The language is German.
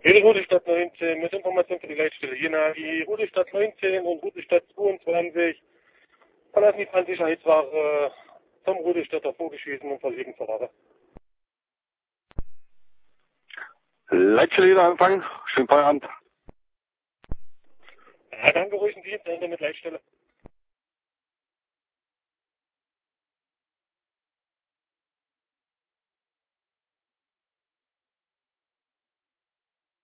Hier die Rudestadt 19 mit Information für die Leitstelle. Jena, die Rudestadt 19 und Rudestadt 22 verlassen die Brandsicherheitsware zum Rudestadt vorgeschießen und verlegen zur Ware. Leitstelle Jena Empfang. Schönen Feierabend. Ja, danke, ruhigen Dienstende mit Leitstelle.